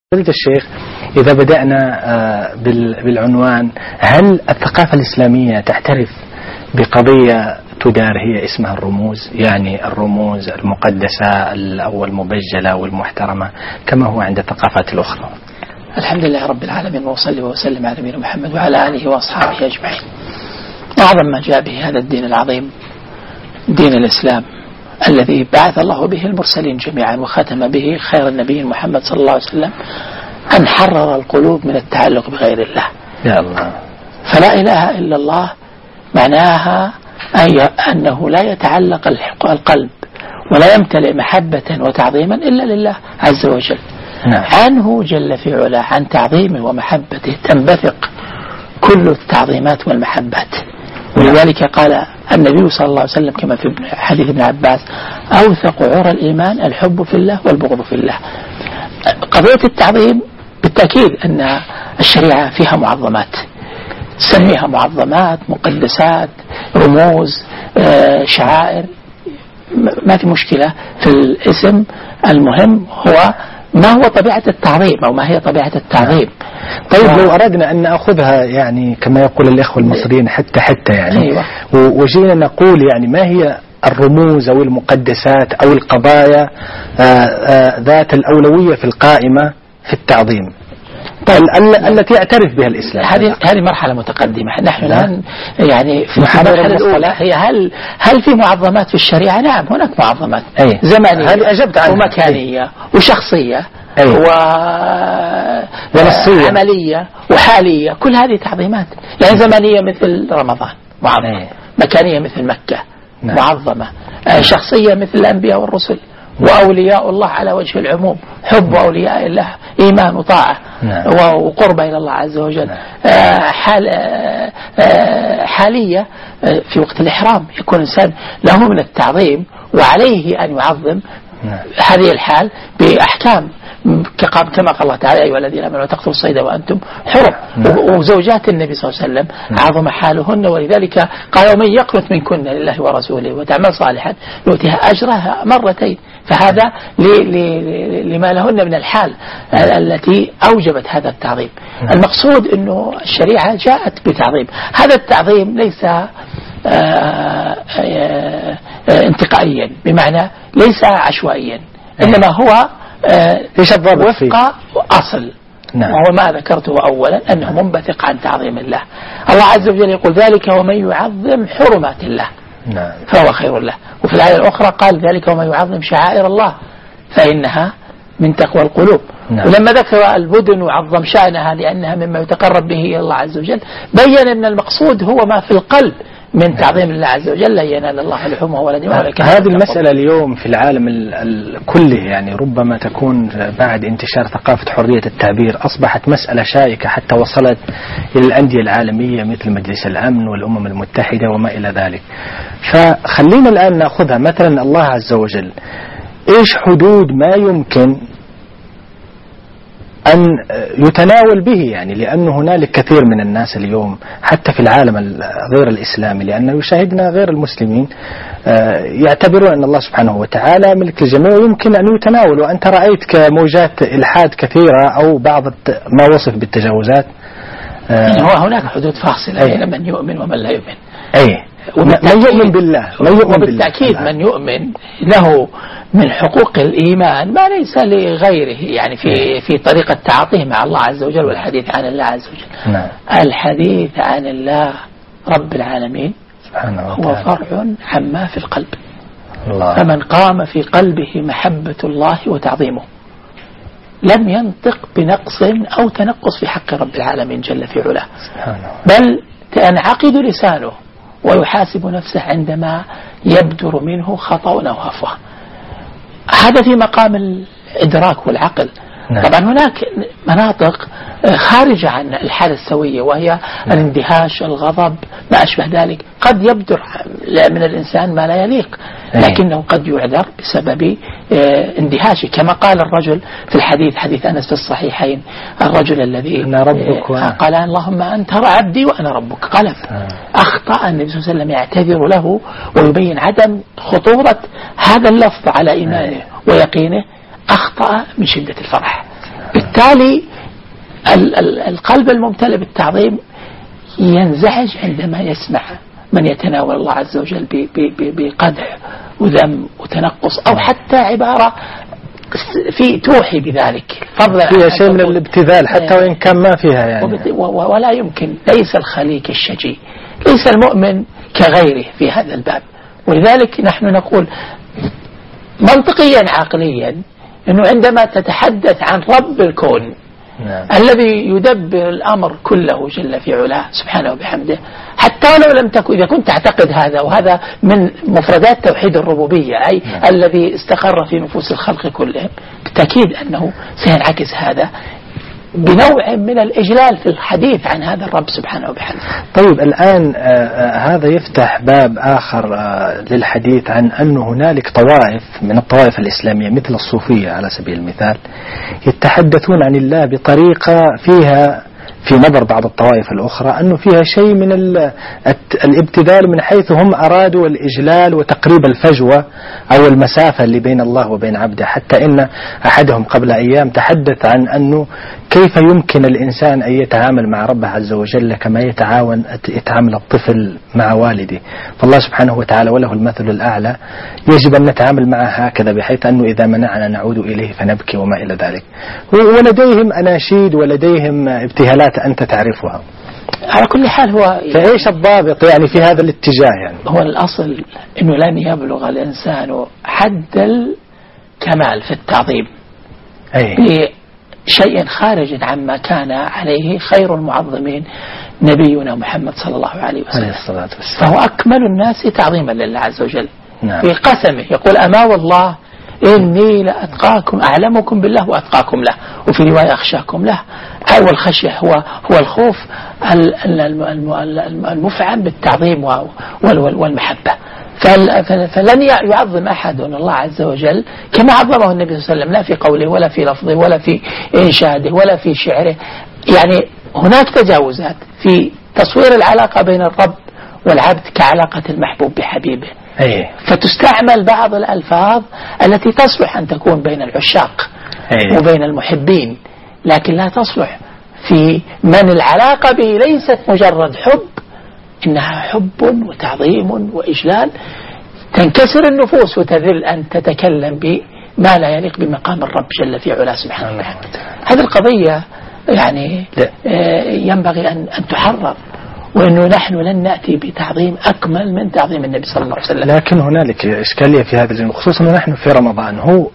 فضيلة الشيخ، إذا بدأنا بالعنوان، هل الثقافة الإسلامية تعترف بقضية تدار هي اسمها الرموز، يعني الرموز المقدسة أو المبجلة والمحترمة كما هو عند الثقافات الأخرى؟ الحمد لله رب العالمين، وصلي وسلم على نبينا محمد وعلى آله وأصحابه أجمعين. أعظم ما جاء به هذا الدين العظيم دين الإسلام الذي بعث الله به المرسلين جميعا وختم به خير النبي محمد صلى الله عليه وسلم، أن حرر القلوب من التعلق بغير الله. يا الله. فلا إله إلا الله معناها أنه لا يتعلق القلب ولا يمتلئ محبة وتعظيما إلا لله عز وجل. نعم. عنه جل في علاه، عن تعظيمه ومحبته تنبثق كل التعظيمات والمحبات. ولذلك قال النبي صلى الله عليه وسلم كما في حديث ابن عباس: أوثق عرى الإيمان الحب في الله والبغض في الله. قضية التعظيم بالتأكيد أن الشريعة فيها معظمات، سميها معظمات، مقدسات، رموز، شعائر، ما في مشكلة في الاسم. المهم هو ما هو طبيعة التعظيم أو ما هي طبيعة التعظيم. طيب لو أردنا أن نأخذها يعني كما يقول الإخوة المصريين حتى يعني أيوة. وجينا نقول يعني ما هي الرموز أو المقدسات أو القضايا ذات الأولوية في القائمة في التعظيم، طيب التي يعترف بها الإسلام؟ هذه مرحلة متقدمة. نحن الآن يعني في المرحلة الأولى هي هل في معظمات في الشريعة؟ نعم، هناك معظمات زمنية ومكانية وشخصية وعملية وحالية، كل هذه تعظيمات. يعني زمنية مثل رمضان معظمة، مكانية مثل مكة معظمة، شخصية مثل الأنبياء والرسل وأولياء الله على وجه العموم، حب أولياء الله إيمان وطاعة وقربة إلى الله عز وجل. حالية في وقت الإحرام يكون الإنسان له من التعظيم وعليه أن يعظم هذه الحال بأحكام كما قال الله تعالى: أيها الذين آمنوا تقتلوا الصيد وأنتم حرم. وزوجات النبي صلى الله عليه وسلم عظم حالهن، ولذلك قال: ومن يقنت منكن لله ورسوله وتعمل صالحا نؤتها أجرها مرتين. فهذا لما لهن من الحال التي أوجبت هذا التعظيم. المقصود أنه الشريعة جاءت بتعظيم. هذا التعظيم ليس انتقائيا، بمعنى ليس عشوائيا، إنما هو وفق أصل. نعم. وهو ما ذكرته أولا أنه منبثق عن تعظيم الله. الله عز وجل يقول: ذلك ومن يعظم حرمات الله نعم فهو خير له. وفي الآية الأخرى قال: ذلك ومن يعظم شعائر الله فإنها من تقوى القلوب. نعم. ولما ذكر البدن وعظم شأنها لأنها مما يتقرب به إلى الله عز وجل، بين أن المقصود هو ما في القلب من تعظيم الله عز وجل: لا ينال الله لحومه ولا دماءه. هذه المسألة اليوم في العالم كله يعني ربما تكون بعد انتشار ثقافة حرية التعبير أصبحت مسألة شائكة، حتى وصلت إلى الأندية العالمية مثل مجلس الأمن والأمم المتحدة وما إلى ذلك. فخلينا الآن نأخذها مثلا الله عز وجل، إيش حدود ما يمكن أن يتناول به؟ يعني لأن هنالك كثير من الناس اليوم حتى في العالم غير الإسلامي، لأنه يشاهدنا غير المسلمين، يعتبرون أن الله سبحانه وتعالى ملك الجميع ويمكن أن يتناول. وأنت رأيت كموجات إلحاد كثيرة أو بعض ما وصف بالتجاوزات. هو هناك حدود فاصلة بين من يؤمن ومن لا يؤمن. من يؤمن بالله وبالتأكيد من يؤمن له من حقوق الإيمان ما ليس لغيره، يعني في طريقة تعاطيه مع الله عز وجل والحديث عن الله عز وجل. نعم. الحديث عن الله رب العالمين هو فرع عما في القلب. الله. فمن قام في قلبه محبة الله وتعظيمه لم ينطق بنقص أو تنقص في حق رب العالمين جل في علاه، بل تنعقد لسانه ويحاسب نفسه عندما يبدر منه خطأ أو هفوة. هذا في مقام الإدراك والعقل. نعم. طبعا هناك مناطق خارجة عن الحالة السوية، وهي الاندهاش، الغضب، ما أشبه ذلك. قد يبدر من الإنسان ما لا يليق، لكنه قد يعذر بسبب اندهاشه، كما قال الرجل في الحديث، حديث أنس في الصحيحين: الرجل الذي أنا ربك قال: اللهم أنت عبدي وأنا ربك. قال أخطأ النبي صلى الله عليه وسلم يعتذر له ويبين عدم خطورة هذا اللفظ على إيمانه ويقينه. أخطأ من شدة الفرح وبالتالي القلب الممتلئ بالتعظيم ينزعج عندما يسمع من يتناول الله عز وجل بقدح وذم وتنقص أو حتى عبارة في توحي بذلك، فضلا فيها شيء من الابتذال حتى وإن كان ما فيها يعني. ولا يمكن، ليس الخليق الشجي، ليس المؤمن كغيره في هذا الباب. ولذلك نحن نقول منطقيا عقليا أنه عندما تتحدث عن رب الكون الذي يدبر الأمر كله جل في علاه سبحانه وبحمده، حتى ولو لم تكن، إذا كنت تعتقد هذا، وهذا من مفردات توحيد الربوبية، أي الذي استقر في نفوس الخلق كلهم، بالتأكيد أنه سينعكس هذا بنوع من الإجلال في الحديث عن هذا الرب سبحانه وبحمده. طيب الآن هذا يفتح باب آخر للحديث عن أن هنالك طوائف من الطوائف الإسلامية مثل الصوفية على سبيل المثال يتحدثون عن الله بطريقة فيها في نظر بعض الطوائف الأخرى أنه فيها شيء من الابتذال، من حيث هم أرادوا الإجلال وتقريب الفجوة أو المسافة اللي بين الله وبين عبده، حتى إن أحدهم قبل أيام تحدث عن أنه كيف يمكن الإنسان أن يتعامل مع ربه عز وجل كما يتعامل الطفل مع والده، فالله سبحانه وتعالى وله المثل الأعلى، يجب أن نتعامل معه هكذا، بحيث أنه إذا منعنا نعود إليه فنبكي وما إلى ذلك. ولديهم أناشيد ولديهم ابتهالات أنت تعرفها. على كل حال هو فإيش الضابط يعني في هذا الاتجاه؟ يعني هو الأصل أنه لن يبلغ الإنسان حد الكمال في التعظيم بشيء خارج عما كان عليه خير المعظمين نبينا محمد صلى الله عليه وسلم، فهو أكمل الناس تعظيما لله عز وجل. نعم. في قسمه يقول أما والله إني لأتقاكم أعلمكم بالله وأتقاكم له، وفي رواية أخشاكم له. والخشية هو الخوف المفعم بالتعظيم والمحبة. فلن يعظم أحد الله عز وجل كما عظمه النبي صلى الله عليه وسلم، لا في قوله ولا في لفظه ولا في إنشاده ولا في شعره. يعني هناك تجاوزات في تصوير العلاقة بين الرب والعبد كعلاقة المحبوب بحبيبه، فتستعمل بعض الألفاظ التي تصلح أن تكون بين العشاق وبين المحبين، لكن لا تصلح في من العلاقة به ليست مجرد حب، إنها حب وتعظيم وإجلال، تنكسر النفوس وتذل أن تتكلم بما لا يليق بمقام الرب جل في علاه سبحانه وتعالى. هذه القضية يعني ينبغي أن تحرر، وأنه نحن لن نأتي بتعظيم أكمل من تعظيم النبي صلى الله عليه وسلم. لكن هنالك إشكالية في هذا الجانب، خصوصا نحن في رمضان. هو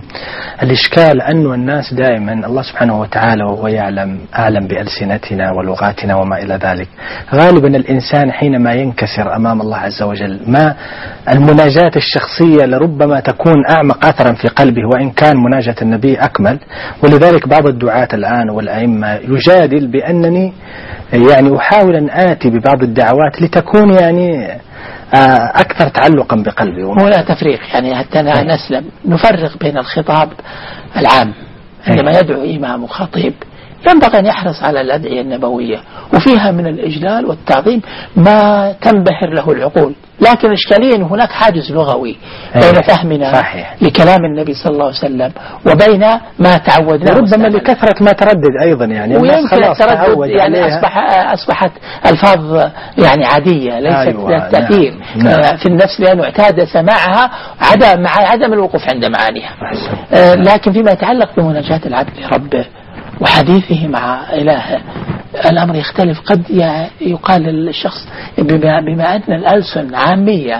الإشكال أنه الناس دائما الله سبحانه وتعالى وهو يعلم أعلم بألسنتنا ولغاتنا وما إلى ذلك، غالبا الإنسان حينما ينكسر أمام الله عز وجل ما المناجاة الشخصية لربما تكون أعمق أثرا في قلبه، وإن كان مناجاة النبي أكمل. ولذلك بعض الدعاة الآن والأئمة يجادل بأنني يعني أحاول أن آتي ببعض الدعوات لتكون يعني أكثر تعلقا بقلبي. ولا تفريق يعني حتى نسلم نفرق بين الخطاب العام عندما يدعو إمام وخطيب، ينبغي أن يحرص على الأدعية النبوية وفيها من الإجلال والتعظيم ما تنبهر له العقول، لكن إشكاليا هناك حاجز لغوي بين فهمنا لكلام النبي صلى الله عليه وسلم وبين ما تعودنا، ربما لكثرة ما تردد أيضا يعني ويمكن التردد يعني أصبحت ألفاظ يعني عادية ليست ذات تأثير في النفس لأنه اعتاد سماعها مع عدم الوقوف عند معانيها. لكن فيما يتعلق بمناجاة العبد لربه وحديثه مع إلهه الأمر يختلف. قد يقال للشخص بما أن الألسن عامية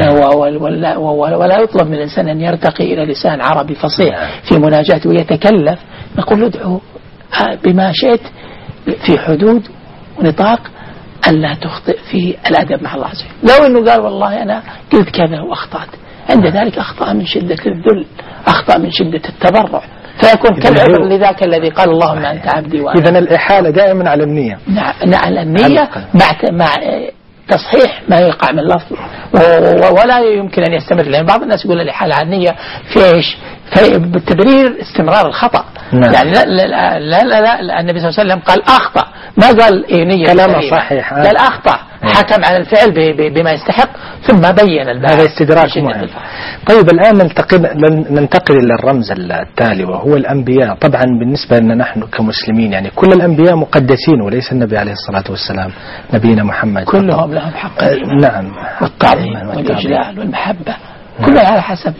ولا يطلب من الإنسان أن يرتقي إلى لسان عربي فصيح في مناجاته ويتكلف، نقول ادعو بما شئت في حدود ونطاق ألا تخطئ في الأدب مع الله عز وجل. لو أنه قال والله أنا قلت كذا وأخطأت، عند ذلك أخطأ من شدة الذل، أخطأ من شدة التضرع، فيكون كالعذر لذاك الذي قال اللهم أنت عبدي وأنا. إذن الإحالة دائما على النية. على النية مع تصحيح ما يقع من لفظ، ولا يمكن أن يستمر، لأن بعض الناس يقول الإحالة على النية في إيش؟ بالتبرير استمرار الخطأ. يعني لا النبي صلى الله عليه وسلم قال أخطأ ما قال نية كلامه صحيح، قال أخطأ، حكم على الفعل بما يستحق ثم بين الباحث. هذا استدراك مهم. طيب الآن ننتقل إلى الرمز التالي وهو الأنبياء. طبعا بالنسبة لنا نحن كمسلمين يعني كل الأنبياء مقدسين، وليس النبي عليه الصلاة والسلام نبينا محمد كلهم لهم حق نعم والتعظيم والإجلال والمحبة، كلها على حسب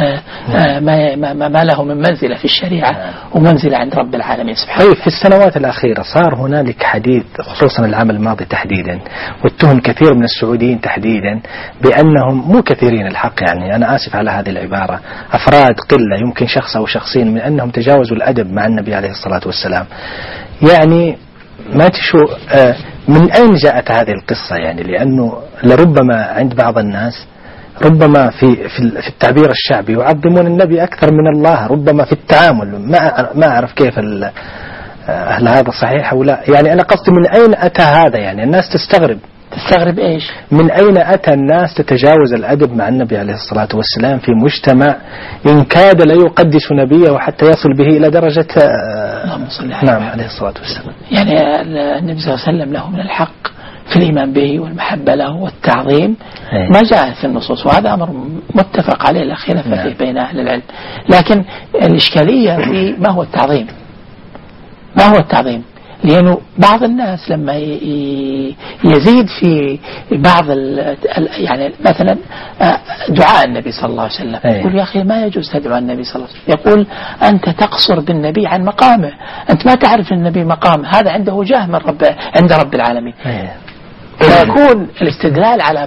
ما له من منزلة في الشريعة ومنزلة عند رب العالمين سبحانه. طيب في السنوات الأخيرة صار هنالك حديث خصوصا العام الماضي تحديدا، واتهم كثير من السعوديين تحديدا بأنهم مو كثيرين الحق، يعني أنا آسف على هذه العبارة، أفراد قلة يمكن شخص أو شخصين من أنهم تجاوزوا الأدب مع النبي عليه الصلاة والسلام. يعني ما تشو من أين جاءت هذه القصة؟ يعني لأنه لربما عند بعض الناس ربما في التعبير الشعبي يعظمون النبي أكثر من الله، ربما في التعامل ما أعرف كيف هل هذا صحيح أو لا. يعني أنا قصدي من أين أتى هذا؟ يعني الناس تستغرب إيش؟ من أين أتى الناس تتجاوز الأدب مع النبي عليه الصلاة والسلام في مجتمع إن كاد لا يقدس نبيه وحتى يصل به إلى درجة نعم عليه الصلاة والسلام. يعني النبي صلى الله عليه وسلم له من الحق في الإيمان به والمحبة له والتعظيم ما جاء في النصوص، وهذا أمر متفق عليه لا خلاف فيه بين أهل العلم. لكن الإشكالية في ما هو التعظيم، لأنه بعض الناس لما يزيد في بعض يعني مثلا دعاء النبي صلى الله عليه وسلم يقول يا أخي ما يجوز تدعو النبي صلى الله عليه وسلم، يقول أنت تقصر بالنبي عن مقامه، أنت ما تعرف النبي مقام هذا عنده جاه من عند رب العالمين. فيكون الاستدلال على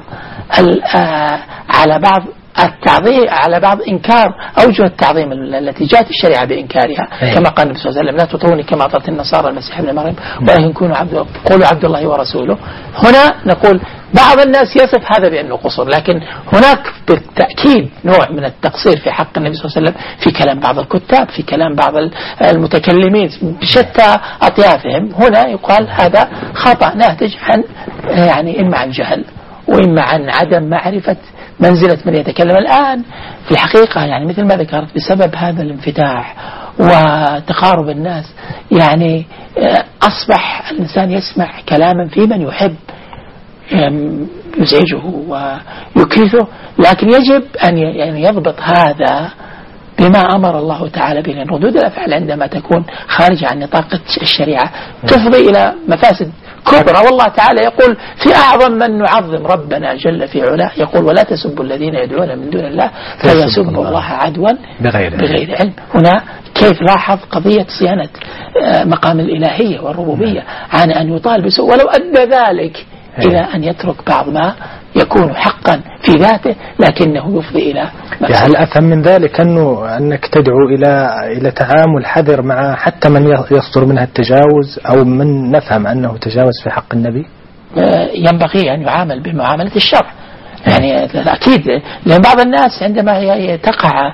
بعض التعظيم على بعض إنكار أوجه التعظيم التي جاءت الشريعة بإنكارها كما قال النبي صلى الله عليه وسلم لا تطروني كما أطرت النصارى المسيح ابن مريم ولكن قولوا عبد الله ورسوله. هنا نقول بعض الناس يصف هذا بأنه قصر، لكن هناك بالتأكيد نوع من التقصير في حق النبي صلى الله عليه وسلم في كلام بعض الكتاب، في كلام بعض المتكلمين بشتى أطيافهم. هنا يقال هذا خطأ ناتج عن يعني إما عن جهل وإما عن عدم معرفة منزلة من يتكلم. الآن في الحقيقة يعني مثل ما ذكرت بسبب هذا الانفتاح وتقارب الناس يعني أصبح الإنسان يسمع كلاما في من يحب يزعجه ويكرثه، لكن يجب أن يضبط هذا بما أمر الله تعالى به. لأن ردود الأفعال عندما تكون خارجة عن نطاق الشريعة تفضي إلى مفاسد كبرى. والله تعالى يقول في أعظم من نعظم ربنا جل في علاه، يقول ولا تسبوا الذين يدعون من دون الله فيسبوا الله عدوا بغير علم. هنا كيف لاحظ قضية صيانة مقام الإلهية والربوبية عن أن يطال بسوء ولو أدى ذلك إلى أن يترك بعض ما يكون حقا في ذاته لكنه يفضي إلى هل أفهم من ذلك أنك تدعو إلى تعامل حذر مع حتى من يصدر منها التجاوز أو من نفهم أنه تجاوز في حق النبي؟ ينبغي أن يعامل بمعاملة الشرع يعني أكيد. لأن بعض الناس عندما تقع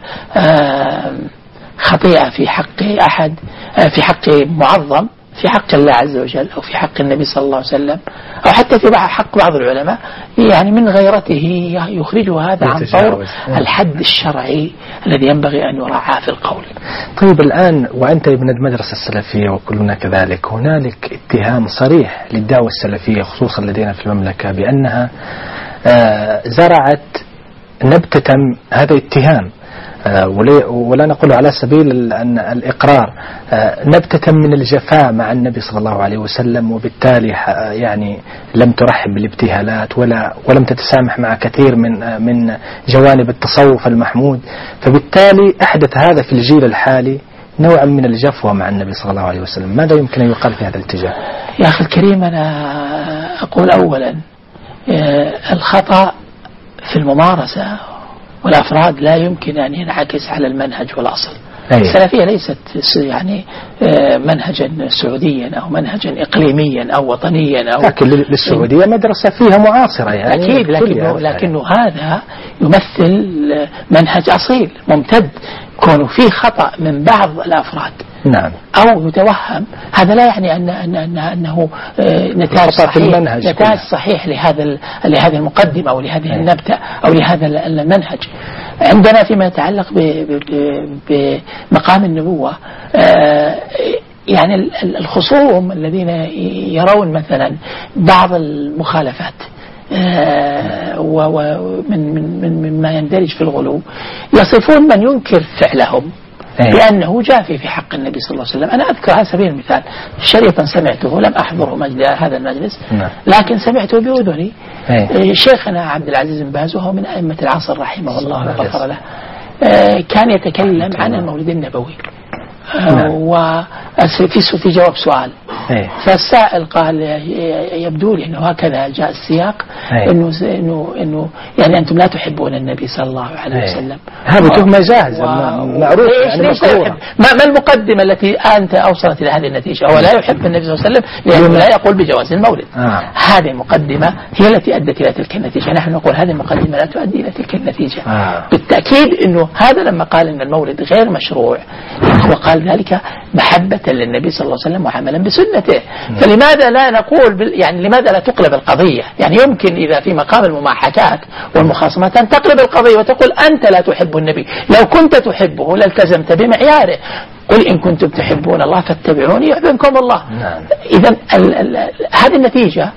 خطيئة في حق أحد في حق معظم في حق الله عز وجل أو في حق النبي صلى الله عليه وسلم أو حتى في حق بعض العلماء يعني من غيرته يخرجه هذا عن طور الحد الشرعي الذي ينبغي أن يراعى في القول. طيب الآن وأنت ابن المدرسة السلفية وكلنا كذلك، هنالك اتهام صريح للدعوة السلفية خصوصا لدينا في المملكة بأنها زرعت نبتة، هذا اتهام ولا نقول على سبيل الإقرار، نبتة من الجفاء مع النبي صلى الله عليه وسلم، وبالتالي يعني لم ترحب بالابتهالات ولم تتسامح مع كثير من جوانب التصوف المحمود، فبالتالي أحدث هذا في الجيل الحالي نوعا من الجفوة مع النبي صلى الله عليه وسلم. ماذا يمكن أن يقال في هذا الاتجاه؟ يا أخي الكريم أنا أقول أولا الخطأ في الممارسة والأفراد لا يمكن أن ينعكس على المنهج والأصل. السلفية ليست يعني منهجا سعوديا أو منهجا إقليميا أو وطنيا أو لكن للسعودية مدرسة فيها معاصرة يعني أكيد، لكنه هذا يمثل منهج أصيل ممتد. كونه فيه خطأ من بعض الأفراد نعم أو يتوهم هذا لا يعني أنه نتاج صحيح لهذا المقدم أو لهذه النبتة أو لهذا المنهج. عندنا فيما يتعلق بمقام النبوة يعني الخصوم الذين يرون مثلا بعض المخالفات مما يندرج في الغلو، يصفون من ينكر فعلهم بأنه جافي في حق النبي صلى الله عليه وسلم. أنا أذكر على سبيل المثال شريطا سمعته، لم أحضره هذا المجلس لكن سمعته بأذني. شيخنا عبد العزيز بن باز وهو من أئمة العصر رحمه الله وغفر له، كان يتكلم عن المولد النبوي وفي جواب سؤال، فالسائل قال يبدو لي أنه هكذا جاء السياق إنه يعني أنتم لا تحبون النبي صلى الله عليه وسلم. هذا تهمة جاهزة معروف. ما المقدمة التي أنت أوصلت إلى هذه النتيجة؟ هو لا يحب النبي صلى الله عليه وسلم لأنه لا يقول بجواز المولد. هذه المقدمة هي التي أدت إلى تلك النتيجة. نحن نقول هذه المقدمة لا تؤدي إلى تلك النتيجة. بالتأكيد إنه هذا لما قال إن المولد غير مشروع هو قال ذلك محبة للنبي صلى الله عليه وسلم وعملا بسنته. فلماذا لا نقول يعني لماذا لا تقلب القضية؟ يعني يمكن إذا في مقام المماحكات والمخاصمات أن تقلب القضية وتقول أنت لا تحب النبي، لو كنت تحبه لالتزمت بمعياره. قل إن كنتم تحبون الله فاتبعوني يحببكم الله. إذا هذه النتيجة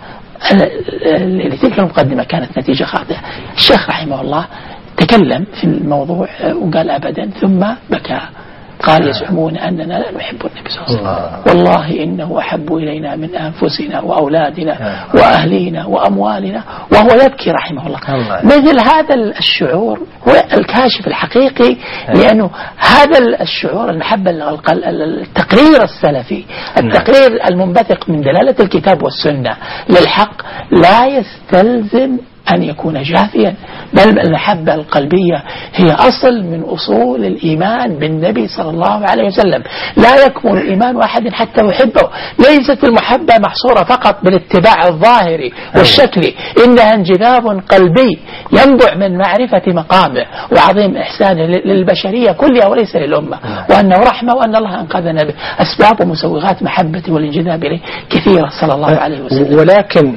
لتلك المقدمة كانت نتيجة خاطئة. الشيخ رحمه الله تكلم في الموضوع وقال أبدا، ثم بكى قال يزعمون أننا لا نحب النبي صلى الله عليه وسلم، والله إنه أحب إلينا من أنفسنا وأولادنا وأهلينا وأموالنا، وهو يبكي رحمه الله. مثل هذا الشعور هو الكاشف الحقيقي، لأنه هذا الشعور المحبة التقرير السلفي، التقرير المنبثق من دلالة الكتاب والسنة للحق لا يستلزم أن يكون جافيا، بل المحبة القلبية هي أصل من أصول الإيمان بالنبي صلى الله عليه وسلم. لا يكمل الإيمان واحد حتى يحبه. ليست المحبة محصورة فقط بالاتباع الظاهري والشكلي، إنها انجذاب قلبي ينبع من معرفة مقامه وعظيم إحسانه للبشرية كلها وليس للأمة، وأنه رحمة وأن الله أنقذنا به. أسباب ومسوغات محبته والانجذاب إليه كثيرة صلى الله عليه وسلم. ولكن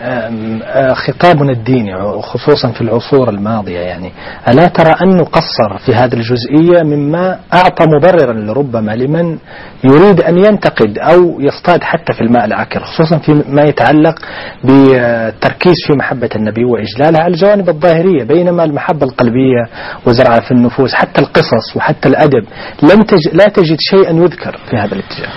خطابنا الديني خصوصا في العصور الماضية يعني ألا ترى أنه قصر في هذه الجزئية مما أعطى مبررا لربما لمن يريد أن ينتقد أو يصطاد حتى في الماء العكر، خصوصا في ما يتعلق بالتركيز في محبة النبي وإجلالها على الجوانب الظاهرية، بينما المحبة القلبية وزرعها في النفوس حتى القصص وحتى الأدب لا تجد شيئا يذكر في هذا الاتجاه.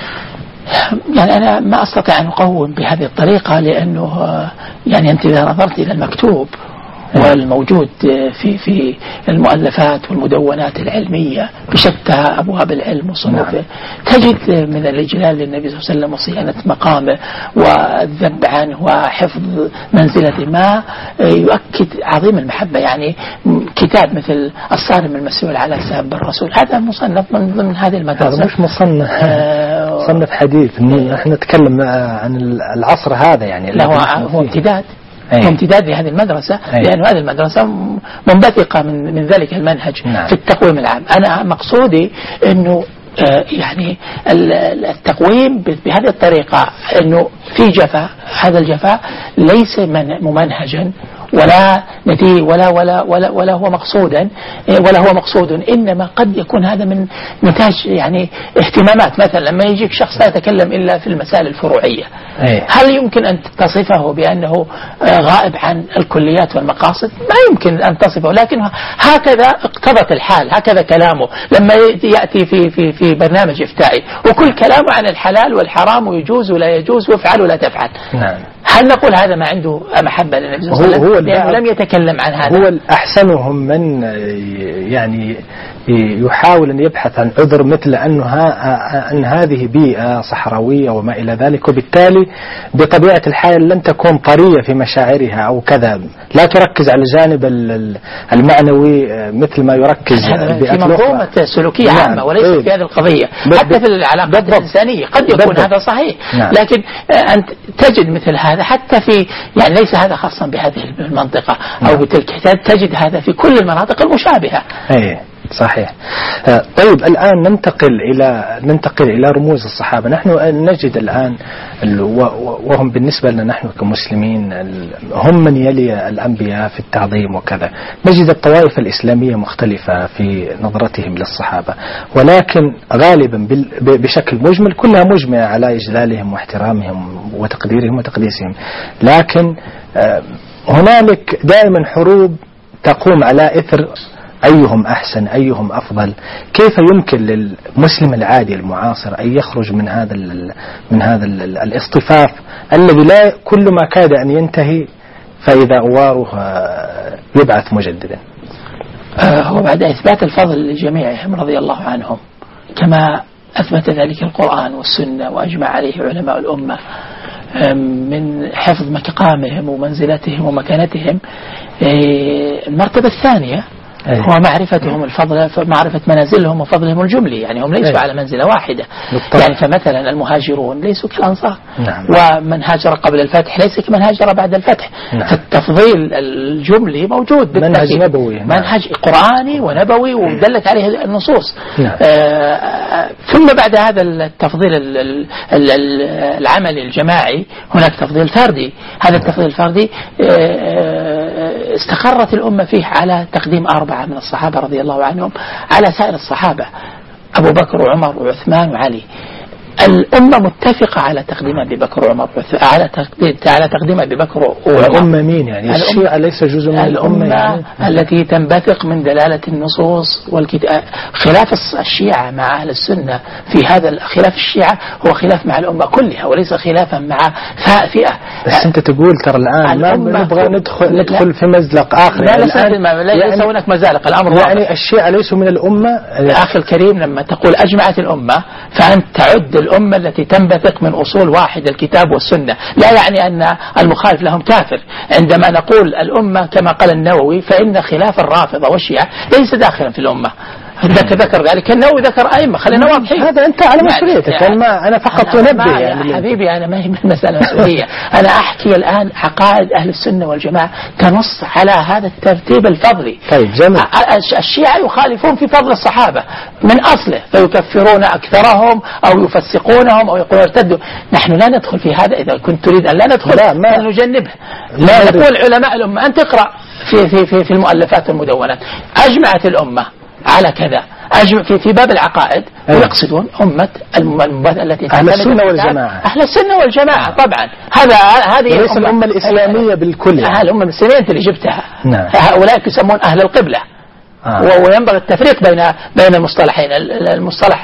يعني أنا ما أستطيع أن أقوم بهذه الطريقة، لأنه يعني أنت إذا نظرت إلى المكتوب والموجود في المؤلفات والمدونات العلمية بشتى أبواب العلم وصنوفه، تجد من الإجلال للنبي صلى الله عليه وسلم وصيانة مقامه والذب عنه وحفظ منزلته ما يؤكد عظيم المحبة. يعني كتاب مثل الصارم المسؤول على سب الرسول هذا مصنف من ضمن هذه المدرسة. هذا مش مصنف حديث، نحن نتكلم عن العصر هذا يعني. لا هو امتداد امتداد لهذه المدرسة، لأن هذه المدرسة منبثقة من ذلك المنهج في التقويم العام. أنا مقصودي أنه يعني التقويم بهذه الطريقة أنه في جفاء، هذا الجفاء ليس ممنهجا ولا نتيجة ولا هو مقصودا ولا هو مقصود، إنما قد يكون هذا من نتاج يعني اهتمامات. مثلا لما يجيك شخص لا يتكلم إلا في المسائل الفروعية، هل يمكن أن تصفه بأنه غائب عن الكليات والمقاصد؟ ما يمكن أن تصفه، لكن هكذا اقتضت الحال، هكذا كلامه لما يأتي في برنامج إفتائي وكل كلامه عن الحلال والحرام ويجوز ولا يجوز وافعل ولا تفعل. هل نقول هذا ما عنده محبة للنبي صلى الله عليه وسلم؟ لأنه لم يتكلم عن هذا. هو الأحسنهم من يعني يحاول أن يبحث عن عذر مثل أن هذه بيئة صحراوية وما إلى ذلك، وبالتالي بطبيعة الحال لن تكون طرية في مشاعرها أو كذا، لا تركز على الجانب المعنوي مثل ما يركز في منظومة سلوكية عامة وليس في هذه القضية. حتى في العلاقات الإنسانية قد يكون هذا صحيح، لكن أنت تجد مثل هذا حتى في يعني ليس هذا خاصا بهذه المنطقة أو بتلك، تجد هذا في كل المناطق المشابهة. صحيح. طيب الآن ننتقل إلى رموز الصحابة. نحن نجد الآن وهم بالنسبة لنا نحن كمسلمين هم من يلي الأنبياء في التعظيم وكذا. نجد الطوائف الإسلامية مختلفة في نظرتهم للصحابة، ولكن غالبا بشكل مجمل كلها مجمعة على إجلالهم واحترامهم وتقديرهم وتقديسهم، لكن هنالك دائما حروب تقوم على إثر أيهم أحسن أيهم أفضل. كيف يمكن للمسلم العادي المعاصر أن يخرج من هذا الاصطفاف الذي لا كل ما كاد أن ينتهي فإذا أواره يبعث مجددا؟ هو بعد إثبات الفضل لجميعهم رضي الله عنهم كما أثبت ذلك القرآن والسنة وأجمع عليه علماء الأمة من حفظ مقامهم ومنزلتهم ومكانتهم، المرتبة الثانية هو معرفتهم الفضل، معرفة منازلهم وفضلهم الجملي، يعني هم ليسوا على منزلة واحدة. يعني فمثلا المهاجرون ليسوا كالأنصار، ومن هاجر قبل الفتح ليس كمن هاجر بعد الفتح. فالتفضيل الجملي موجود منهج نبوي، منهج قرآني ونبوي ودلت عليه النصوص. ثم بعد هذا التفضيل العملي الجماعي هناك تفضيل فردي. هذا التفضيل الفردي استقرت الأمة فيه على تقديم 4 من الصحابة رضي الله عنهم على سائر الصحابة، أبو بكر وعمر وعثمان وعلي. الأمة متفقة على تقديم أبي بكر وعمر على تقديم أبي بكر وعمر. الأمة مين يعني؟ الشيعة ليس جزء من الأمة يعني؟ التي تنبثق من دلالة النصوص والكتاب. خلاف الشيعة مع أهل السنة في هذا، خلاف الشيعة هو خلاف مع الأمة كلها وليس خلافا مع فئة. بس أنت تقول ترى الآن ما نبغى ندخل في مزلق آخر. ليس هناك مزالق، الأمر يعني الشيعة ليسوا من الأمة. أخي الكريم، لما تقول أجمعت الأمة فأنت تعد الأمة التي تنبثق من أصول واحد الكتاب والسنة، لا يعني أن المخالف لهم كافر. عندما نقول الأمة كما قال النووي فإن خلاف الرافضة والشيعة ليس داخلا في الأمة. ذكر ذلك النووي، ذكر أئمة، خلينا واضحين. هذا أنت على مسؤوليتك يعني أنا فقط أنبه يعني حبيبي، أنا ما هي مسألة مسؤولية. أنا أحكي الآن عقائد أهل السنة والجماعة تنص على هذا الترتيب الفضلي. طيب جميل. الشيعة يخالفون في فضل الصحابة من أصله، فيكفرون أكثرهم أو يفسقونهم أو يقولون ارتدوا. نحن لا ندخل في هذا. إذا كنت تريد أن لا ندخل نجنبه. لا نقول علماء الأمة، أنت اقرأ في المؤلفات والمدونات أجمعت الأمة على كذا، في باب العقائد ويقصدون أمة التي أهل السنة والجماعة. أهل السنة والجماعة طبعا. هذه ليس الأمة الإسلامية بالكل. الأمة الإسلامية أنت اللي جبتها. هؤلاء يسمون أهل القبلة. وينبغي التفريق بين المصطلحين. المصطلح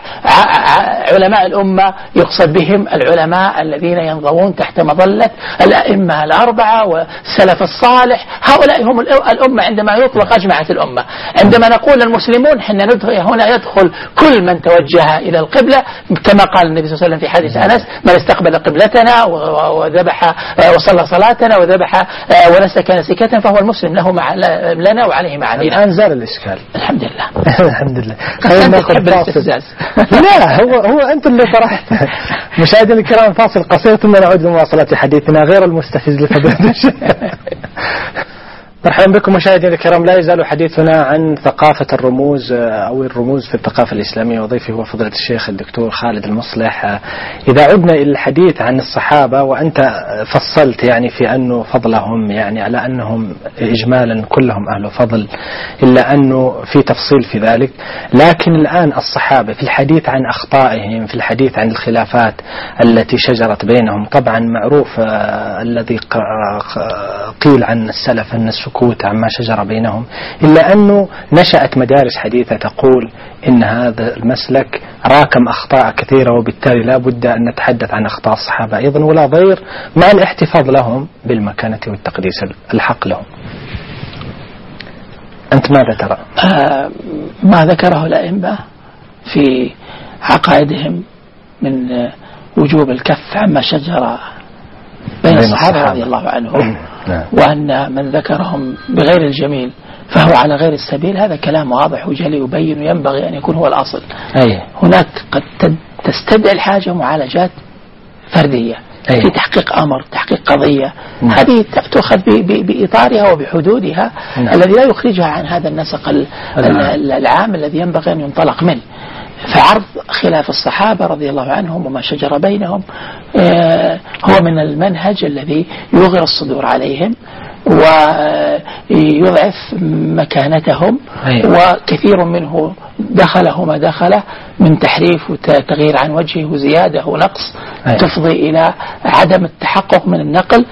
علماء الأمة يقصد بهم العلماء الذين ينضوون تحت مظلة الأئمة الأربعة والسلف الصالح. هؤلاء هم الأمة عندما يطلق أجمعت الأمة. عندما نقول المسلمون هنا يدخل كل من توجه إلى القبلة، كما قال النبي صلى الله عليه وسلم في حديث أنس: من استقبل قبلتنا وذبح وصلى صلاتنا وذبح ونسك نسكتنا فهو المسلم، له لنا وعليه مع علينا. الآن زال الإشكال. الحمد لله. الحمد لله. خلينا ناخذ فاصل. لا هو أنت اللي طرحت. مشاهدينا الكرام، فاصل قصير ثم نعود لمواصلة حديثنا غير المستفز لفضيلة الشيخ. مرحبا بكم مشاهدينا الكرام. لا يزال حديثنا عن ثقافة الرموز أو الرموز في الثقافة الإسلامية، وضيفي هو فضيلة الشيخ الدكتور خالد المصلح. إذا عدنا إلى الحديث عن الصحابة، وأنت فصلت يعني في أنه فضلهم يعني على أنهم إجمالا كلهم أهل فضل، إلا أنه في تفصيل في ذلك. لكن الآن الصحابة في الحديث عن أخطائهم، في الحديث عن الخلافات التي شجرت بينهم، طبعا معروف الذي قيل عن السلف أن السكوت عما شجر بينهم، إلا أنه نشأت مدارس حديثة تقول إن هذا المسلك راكم أخطاء كثيرة، وبالتالي لا بد أن نتحدث عن أخطاء الصحابة أيضا ولا ضير، مع الاحتفاظ لهم بالمكانة والتقديس الحق لهم. أنت ماذا ترى؟ ما ذكره الأئمة في عقائدهم من وجوب الكف عما شجر بين الصحابة رضي الله عنهم، وأن من ذكرهم بغير الجميل فهو على غير السبيل، هذا كلام واضح وجلي وبين وينبغي أن يكون هو الأصل. هناك قد تستدعي الحاجة معالجات فردية، في تحقيق أمر، تحقيق قضية، هذه تؤخذ بإطارها وبحدودها الذي لا يخرجها عن هذا النسق العام الذي ينبغي أن ينطلق منه. فعرض خلاف الصحابة رضي الله عنهم وما شجر بينهم هو من المنهج الذي يغر الصدور عليهم ويضعف مكانتهم، وكثير منه دخله ما دخله من تحريف وتغيير عن وجهه وزيادة ونقص تفضي إلى عدم التحقق من النقل.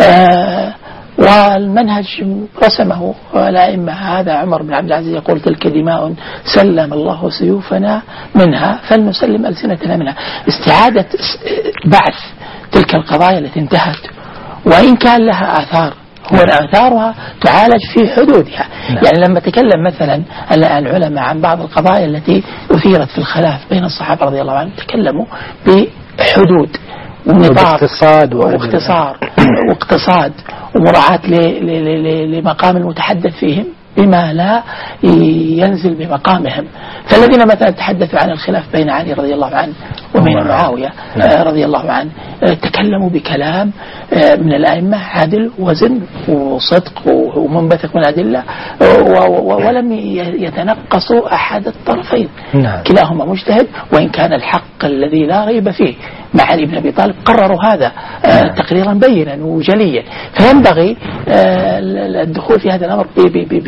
والمنهج رسمه الأئمة. هذا عمر بن عبد العزيز يقول: تلك دماء سلم الله سيوفنا منها فلنسلم ألسنتنا منها. استعادة بعث تلك القضايا التي انتهت وإن كان لها آثار، هو آثارها تعالج في حدودها. يعني لما تكلم مثلا العلماء عن بعض القضايا التي أثيرت في الخلاف بين الصحابة رضي الله عنهم تكلموا بحدود ونطاق واختصار واقتصاد ومراعاة لمقام المتحدث رضي بما لا ينزل بمقامهم. فالذين مثلا تحدثوا عن الخلاف بين علي رضي الله عنه وبين معاوية رضي الله عنه تكلموا بكلام من الأئمة عادل وزن وصدق ومنبثق من الأدلة، ولم يتنقصوا أحد الطرفين. كلاهما مجتهد، وإن كان الحق الذي لا ريب فيه مع علي بن أبي طالب قرروا هذا تقريرا بينا وجليا. فينبغي الدخول في هذا الأمر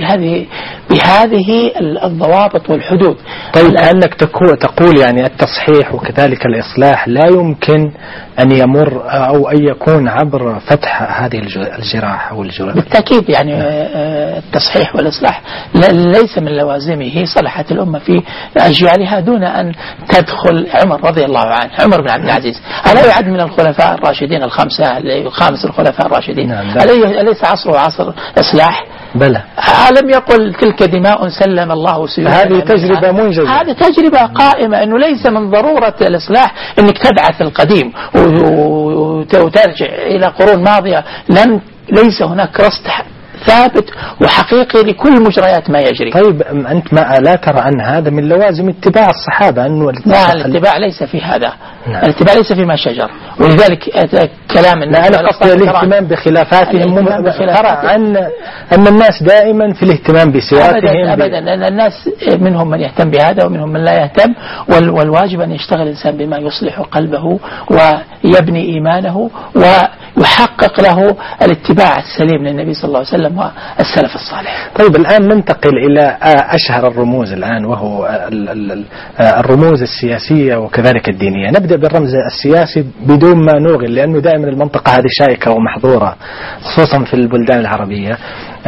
بهذه الضوابط والحدود. طيب كأنك تقول يعني التصحيح وكذلك الإصلاح لا يمكن أن يمر أو أن يكون عبر فتح هذه الجراح أو الجراح. بالتأكيد يعني التصحيح والإصلاح ليس من لوازمه صلحة الأمة في أجيالها دون أن تدخل عمر رضي الله عنه. عمر بن عبد العزيز ألا يعد من الخلفاء الراشدين خامس الخلفاء الراشدين؟ أليس عصره عصر إصلاح؟ بلى. ألم يقل تلك دماء سلم الله سيوفنا؟ هذه تجربة منجزة، هذه تجربة قائمة، أنه ليس من ضرورة الإصلاح أنك تبعث القديم وترجع إلى قرون ماضية. ليس هناك رصد ثابت وحقيقي لكل مجريات ما يجري. طيب أنت ما لا ترى أن هذا من لوازم اتباع الصحابة؟ أنه لا، الاتباع ليس في هذا. الاتباع ليس فيما شجر، ولذلك كلام الاهتمام بخلافاتهم ترى أن الناس دائما في الاهتمام بسيرتهم. أبدا الناس منهم من يهتم بهذا ومنهم من لا يهتم، والواجب أن يشتغل الإنسان بما يصلح قلبه ويبني إيمانه ويحقق له الاتباع السليم للنبي صلى الله عليه وسلم والسلف الصالح. طيب الآن ننتقل إلى أشهر الرموز الآن، وهو الرموز السياسية وكذلك الدينية. نبدأ بالرمز السياسي بدون ما نوغل، لأنه دائما المنطقة هذه شائكة ومحظورة خصوصا في البلدان العربية.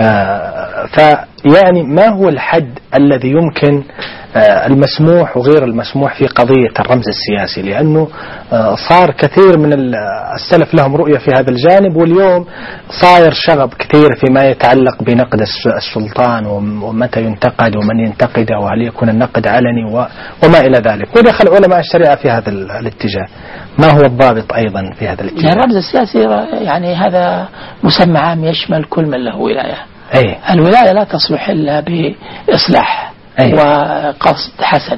فيعني ما هو الحد الذي يمكن المسموح وغير المسموح في قضية الرمز السياسي؟ لأنه صار كثير من السلف لهم رؤية في هذا الجانب، واليوم صاير شغب كثير فيما يتعلق بنقد السلطان ومتى ينتقد ومن ينتقده وهل يكون النقد علني وما إلى ذلك. ودخل علماء الشريعة في هذا الاتجاه. ما هو الضابط أيضا في هذا الاتجاه؟ الرمز السياسي يعني هذا مسمى عام يشمل كل من له ولاية. الولاية لا تصلح إلا بإصلاح وقصد حسن.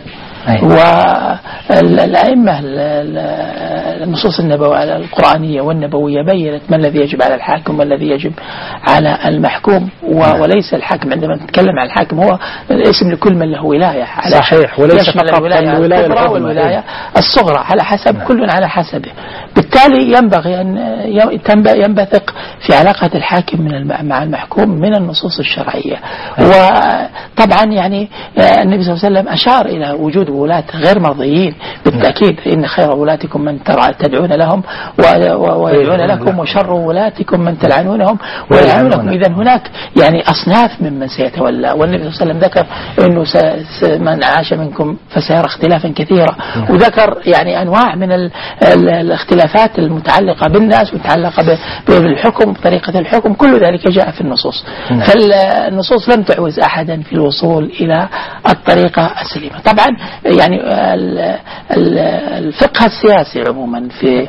والأئمة النصوص النبوية القرآنية والنبوية بيّنت ما الذي يجب على الحاكم والذي يجب على المحكوم، وليس الحاكم. عندما نتكلم عن الحاكم هو الاسم لكل من له ولاية، صحيح، وليس فقط الولاية الكبرى والولاية الصغرى، على حسب كل على حسبه. بالتالي ينبغي أن ينبثق في علاقة الحاكم مع المحكوم من النصوص الشرعية. وطبعا يعني النبي صلى الله عليه وسلم أشار إلى وجود ولاة غير مرضيين. بالتأكيد إن خير ولاتكم من تدعون لهم ويدعون لكم، وشر ولاتكم من تلعنونهم ويلعنونكم. إذن هناك يعني أصناف ممن سيتولى، والنبي صلى الله عليه وسلم ذكر أنه من عاش منكم فسيرى اختلافا كثيرا، وذكر يعني أنواع من الاختلافات المتعلقة بالناس ومتعلقة بالحكم بطريقة الحكم. كل ذلك جاء في النصوص. فالنصوص لم تعوز أحدا في الوصول إلى الطريقة السليمة. طبعا يعني الفقه السياسي عموما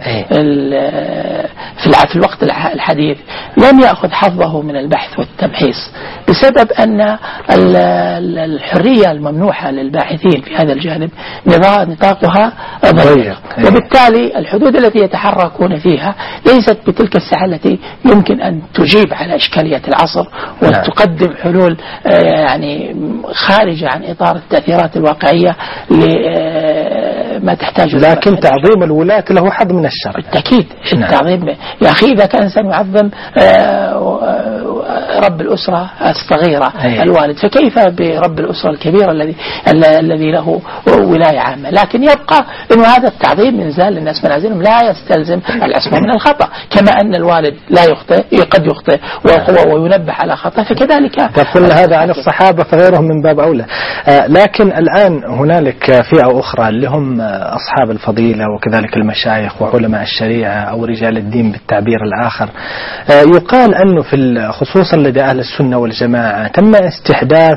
في الوقت الحديث لم يأخذ حظه من البحث والتمحيص بسبب أن الحرية الممنوحة للباحثين في هذا الجانب نطاقها ضيق، وبالتالي الحدود التي يتحركون فيها ليست بتلك السعة التي يمكن أن تجيب على إشكالية العصر وتقدم حلول يعني خارجة عن إطار التأثيرات الواقعية لما تحتاجه. لكن تعظيم الولاة له حظ من الشرع بالتأكيد. التعظيم يا أخي إذا كان إنسان يعظم رب الأسرة الصغيرة الوالد، فكيف برب الأسرة الكبير الذي له ولاية عامة؟ لكن يبقى أن هذا التعظيم إنزال للناس منازلهم لا يستلزم العصمة من الخطأ، كما أن الوالد لا يخطئ قد يخطئ وينبه على خطأ، فكذلك تقول هذا عن الصحابة فغيرهم من باب أولى. لكن الآن هنالك فئة أخرى اللي هم أصحاب الفضيلة وكذلك المشايخ وعلماء الشريعة أو رجال الدين بالتعبير الآخر. يقال أنه خصوصا لدى أهل السنة والجماعة تم استحداث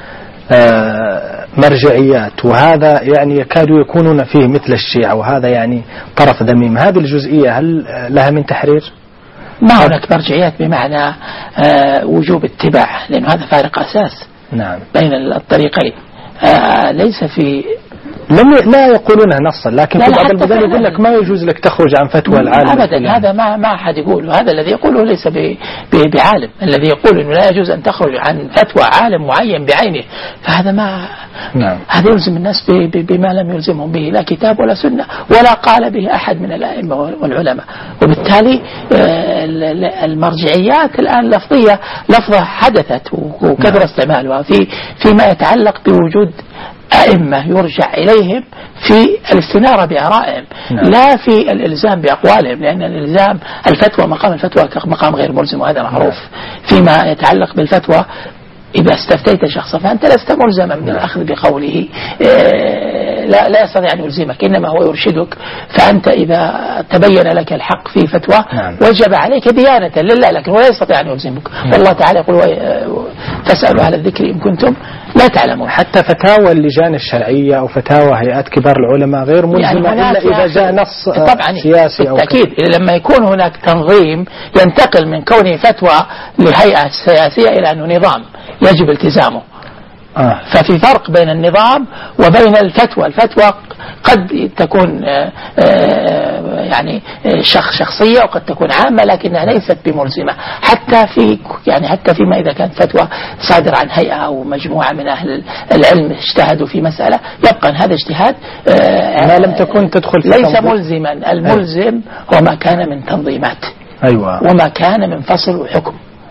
مرجعيات، وهذا يعني يكادوا يكونون فيه مثل الشيعة، وهذا يعني طرف ذميم. هذه الجزئية هل لها من تحرير؟ ما هناك مرجعيات بمعنى وجوب اتباع، لأن هذا فارق أساس بين الطريقين. ليس في لا يقولونها نصا، لكن في بعض البلدان يقول لك ما يجوز لك تخرج عن فتوى العالم أبدا. هذا ما أحد يقول، وهذا الذي يقوله ليس بعالم. الذي يقول إنه لا يجوز أن تخرج عن فتوى عالم معين بعينه، فهذا ما هذا يلزم الناس بما لم يلزمهم به لا كتاب ولا سنة ولا قال به أحد من الأئمة والعلماء. وبالتالي المرجعيات الآن لفظية لفظة حدثت وكثر استعمالها فيما يتعلق بوجود أئمة يرجع إليهم في الاستنارة بآرائهم، لا في الإلزام بأقوالهم، لأن الإلزام مقام الفتوى مقام غير ملزم، وهذا معروف. فيما يتعلق بالفتوى إذا استفتيت شخصا فأنت لست ملزما بالأخذ بقوله، لا يستطيع أن يلزمك، إنما هو يرشدك. فأنت إذا تبين لك الحق في فتوى وجب عليك ديانة لله، لكن هو لا يستطيع أن يلزمك. والله تعالى يقول فاسألوا أهل الذكر إن كنتم لا تعلمون. حتى فتاوى اللجان الشرعية أو فتاوى هيئات كبار العلماء غير ملزمة إلا إذا جاء نص سياسي أو بالتأكيد. لما يكون هناك تنظيم ينتقل من كونه فتوى لهيئة سياسية إلى أنه نظام يجب التزامه. ففي فرق بين النظام وبين الفتوى. الفتوى قد تكون يعني شخصية وقد تكون عامة، لكنها ليست بملزمة حتى فيما إذا كانت فتوى صادرة عن هيئة أو مجموعة من أهل العلم اجتهدوا في مسألة، يبقى هذا اجتهاد ما لم تكن تدخل في ليس ملزما. الملزم هو ما كان من تنظيمات وما كان من فصل وحكم.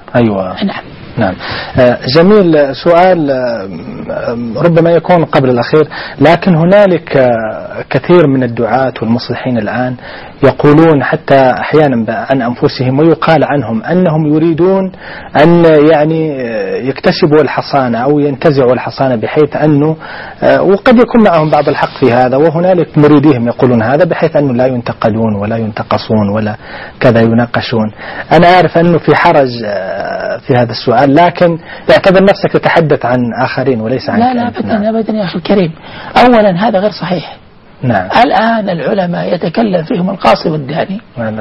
نعم. جميل. سؤال ربما يكون قبل الأخير، لكن هنالك كثير من الدعاة والمصلحين الآن يقولون حتى أحيانا عن أنفسهم ويقال عنهم أنهم يريدون أن يعني يكتسبوا الحصانة أو ينتزعوا الحصانة، بحيث أنه وقد يكون معهم بعض الحق في هذا، وهنالك مريديهم يقولون هذا، بحيث أنه لا ينتقدون ولا ينتقصون ولا كذا يناقشون. أنا أعرف أنه في حرج في هذا السؤال، لكن تعتبر نفسك تتحدث عن آخرين وليس عنك. لا أبدا يا أخي الكريم. أولا هذا غير صحيح. الآن العلماء يتكلم فيهم القاصي والداني،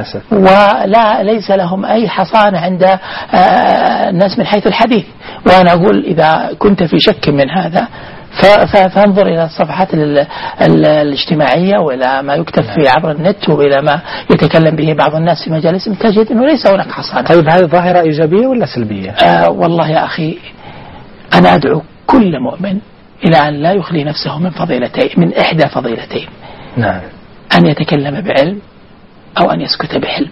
ولا ليس لهم أي حصانة عند الناس من حيث الحديث. وأنا أقول إذا كنت في شك من هذا فانظر إلى الصفحات الاجتماعية وإلى ما يكتب في عبر النت وإلى ما يتكلم به بعض الناس في مجالسهم، تجد أنه ليس هناك حصانة. طيب هذه ظاهرة إيجابية ولا سلبية؟ والله يا أخي أنا أدعو كل مؤمن إلى أن لا يخلي نفسه من إحدى فضيلتين. أن يتكلم بعلم أو أن يسكت بحلم.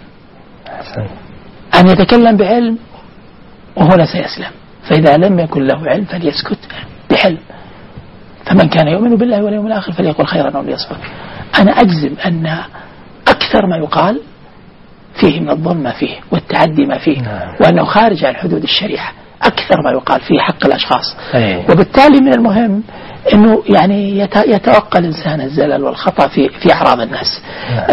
أن يتكلم بعلم وهنا سيسلم، فإذا لم يكن له علم فليسكت بحلم. فمن كان يؤمن بالله واليوم الآخر فليقل خيرا أو ليصمت. أنا أجزم أن أكثر ما يقال فيه من الظلم ما فيه والتعدي ما فيه، وأنه خارج عن حدود الشريعة أكثر ما يقال فيه حق الأشخاص. وبالتالي من المهم أنه يعني يتوقع الإنسان الزلل والخطأ في أعراض الناس.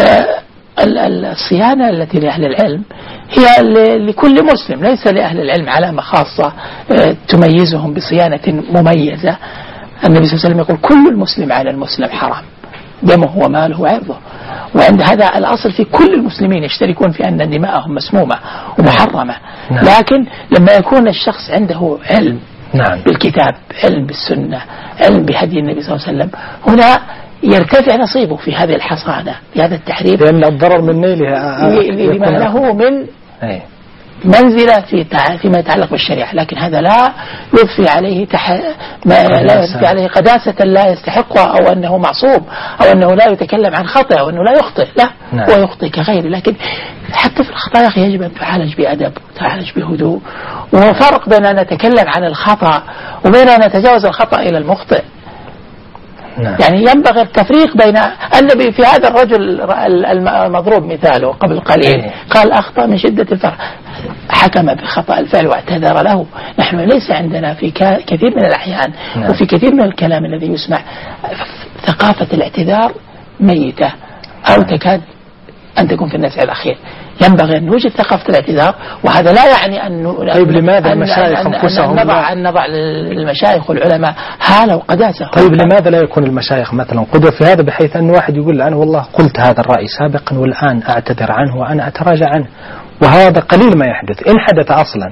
الصيانة التي لأهل العلم هي لكل مسلم، ليس لأهل العلم علامة خاصة تميزهم بصيانة مميزة. النبي صلى الله عليه وسلم يقول كل المسلم على المسلم حرام دمه وماله وعرضه. وعند هذا الأصل في كل المسلمين يشتركون في أن دماءهم مسمومة ومحرمة. لكن لما يكون الشخص عنده علم بالكتاب، علم بالسنة، علم بهدي النبي صلى الله عليه وسلم، هنا يرتفع نصيبه في هذه الحصانة، في هذا التحريم، لأن الضرر من نيلها لما له من منزلة فيما يتعلق بالشريعة. لكن هذا لا يضفي عليه لا يضفي عليه قداسة لا يستحقها، أو أنه معصوم، أو أنه لا يتكلم عن خطأ، أو أنه لا يخطئ. لا، هو يخطئ كغيره. لكن حتى في الخطأ يجب أن تعالج بأدب وتعالج بهدوء. وهو فرق بين أن نتكلم عن الخطأ وبين أن نتجاوز الخطأ إلى المخطئ. يعني ينبغي التفريق بين النبي في هذا الرجل المضروب مثاله قبل قليل قال أخطأ من شدة الفرح، حكم بخطأ الفعل واعتذر له. نحن ليس عندنا في كثير من الأحيان وفي كثير من الكلام الذي يسمع ثقافة الاعتذار ميتة أو تكاد أن تكون في النزع الأخير. ينبغي أن نوجد ثقافة الاعتذار، وهذا لا يعني أن طيب لماذا المشايخ أنفسهم نضع للمشايخ والعلماء هالة وقداسة؟ طيب لماذا لا يكون المشايخ مثلا قدوة في هذا، بحيث أن واحد يقول أنا والله قلت هذا الرأي سابقا والآن أعتذر عنه وأنا أتراجع عنه، وهذا قليل ما يحدث إن حدث أصلا.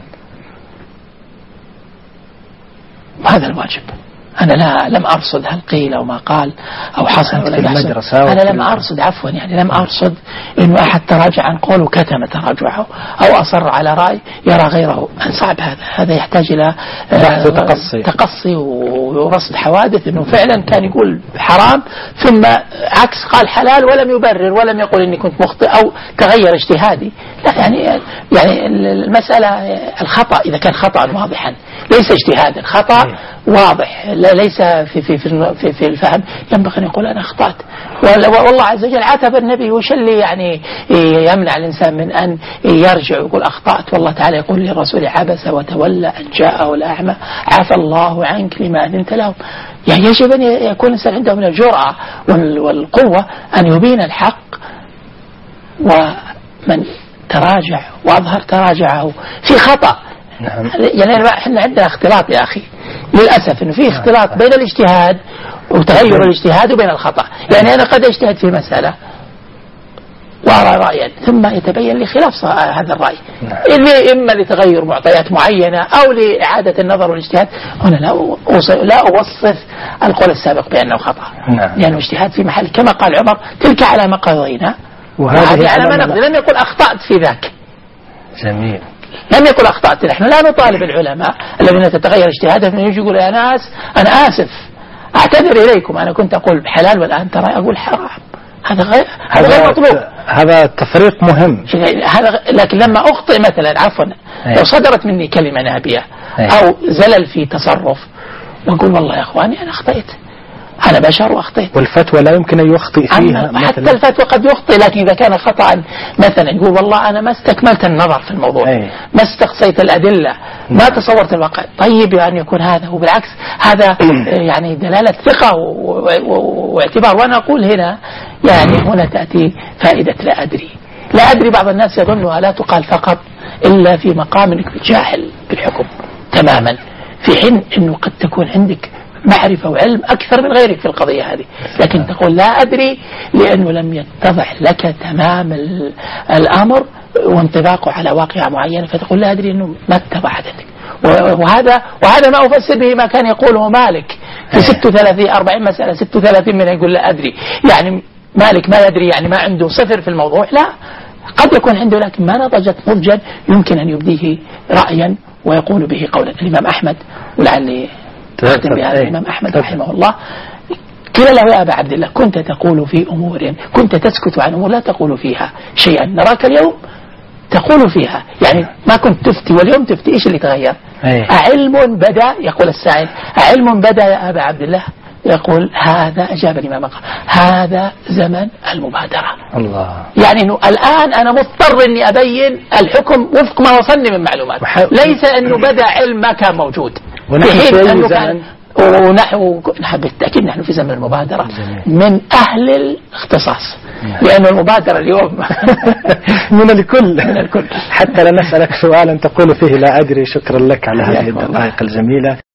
هذا الواجب. أنا لم أرصد هل قيل أو ما قال أو حصل ولا يحصل. أنا لم أرصد عفوا يعني لم أرصد إنه أحد تراجع عن قول وكتم تراجعه أو أصر على رأي يرى غيره. صعب هذا يحتاج إلى تقصي ورصد حوادث إنه فعلا كان يقول حرام ثم عكس قال حلال ولم يبرر ولم يقول إني كنت مخطئ أو تغير اجتهادي. لا يعني المسألة الخطأ إذا كان خطأ واضحا ليس اجتهادا، خطأ واضح ليس في الفهم، ينبغي أن يقول أنا أخطأت. والله عز وجل عاتب النبي، وش اللي يعني يمنع الإنسان من أن يرجع ويقول أخطأت؟ والله تعالى يقول للرسول عبس وتولى أن جاءه الأعمى عفى الله عنك لما أذنت لهم. يعني يجب أن يكون الإنسان عنده من الجرأة والقوة أن يبين الحق، ومن تراجع وأظهر تراجعه في خطأ. يعني احنا عندنا اختلاط يا أخي للأسف، إنه في اختلاط بين الاجتهاد وتغير الاجتهاد وبين الخطأ. يعني أنا قد اجتهد في مسألة وأرى رأيا ثم يتبين لي خلاف هذا الرأي، إما لتغير معطيات معينة أو لإعادة النظر والاجتهاد. هنا لا أوصف القول السابق بأنه خطأ، لأنه اجتهاد في محل كما قال عمر تلك على ما قضينا وهذه على ما نقضي. لم يقل أخطأت في ذاك. جميل. لم يقل أخطأت. نحن لا نطالب العلماء الذين تتغير اجتهادهم أن يقول يا ناس أنا آسف أعتذر إليكم، أنا كنت أقول حلال والآن ترى أقول حرام. هذا غير مطلوب. هذا تفريق مهم. لكن لما أخطئ مثلا عفوا لو صدرت مني كلمة نابية أو زلل في تصرف وأقول والله يا أخواني أنا أخطئت، أنا بشر وأخطئت. والفتوى لا يمكن أن يخطئ فيها. حتى الفتوى قد يخطئ، لكن إذا كان خطأ مثلا يقول والله أنا ما استكملت النظر في الموضوع، ما استقصيت الأدلة، ما تصورت الواقع. طيب يعني يكون هذا، وبالعكس هذا يعني دلالة ثقة واعتبار. وأنا أقول هنا يعني هنا تأتي فائدة لا أدري. بعض الناس يظنها لا تقال فقط إلا في مقام أنك جاهل بالحكم تماما، في حين أنه قد تكون عندك معرفة وعلم أكثر من غيرك في القضية هذه، لكن تقول لا أدري لأنه لم يتضح لك تمام الأمر وانطباقه على واقعة معينة، فتقول لا أدري أنه ما اتضحت لك. وهذا ما أفسر به ما كان يقوله مالك في 40 مسألة 36 منها يقول لا أدري. يعني مالك ما يدري يعني ما عنده صفر في الموضوع، لا، قد يكون عنده لكن ما نضجت نضجا يمكن أن يبديه رأيا ويقول به قولا. الإمام أحمد، ولعلي أختم بهذا الإمام أحمد رحمه الله، قيل له يا أبا عبد الله كنت تقول في أمور كنت تسكت عن أمور لا تقول فيها شيئا، نراك اليوم تقول فيها، يعني ما كنت تفتي واليوم تفتي. إيش اللي تغير؟ أعلم بدأ، يقول السائل أعلم بدأ يا أبا عبد الله؟ يقول هذا، أجاب الإمام قال هذا زمن المبادرة. الله. يعني إنه الآن أنا مضطر إني أبين الحكم وفق ما وصلني من معلومات، ليس إنه بدأ علم ما كان موجود. ونحن بالتأكيد نحن في زمن المبادرة من أهل الاختصاص، لأن المبادرة اليوم من الكل حتى لا نسألك سؤالا تقول فيه لا أدري. شكرا لك على هذه الدقائق الجميلة.